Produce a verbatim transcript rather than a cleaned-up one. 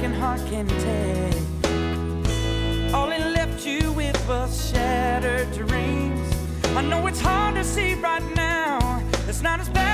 broken heart can take. All it left you with was shattered dreams. I know it's hard to see right now, it's not as bad